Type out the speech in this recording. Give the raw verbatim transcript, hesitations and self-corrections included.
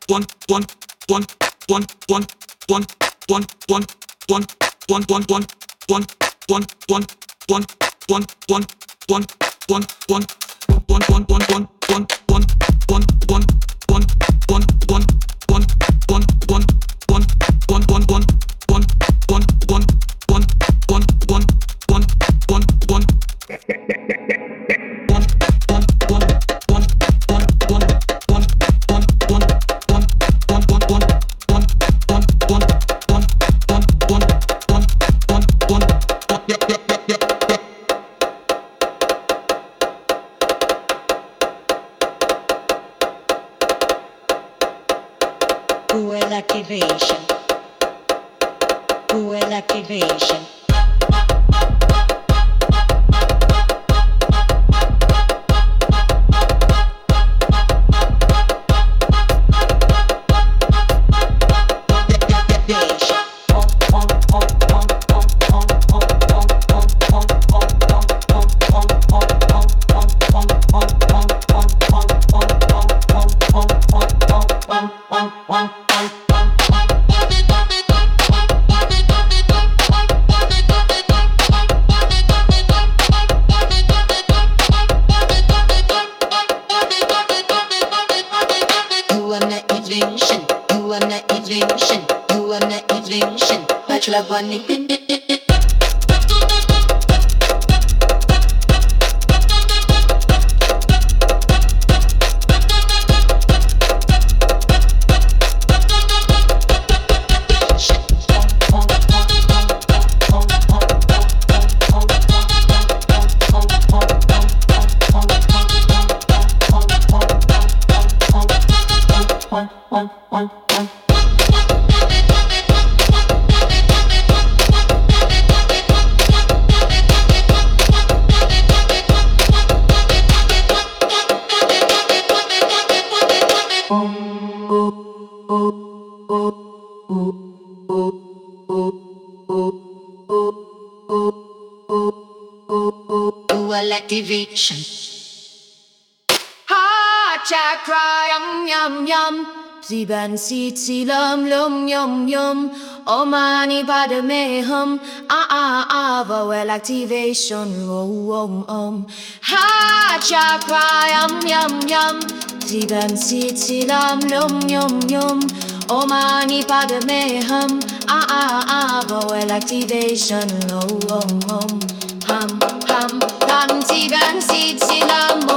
Fuel activation. Fuel activation. Fuel activation. Ha chakra yum yum yum. Sieben seed silam lum yum yum. Omani padme hum. Ah ah ah. Fuel activation. Oh um um. Ha chakra yum yum yum. Sieben seed silam lum yum yum. Omani padme hum. Ah ah ah. Fuel activation. Oh um um. Hum hum hum. Sieben seed silam.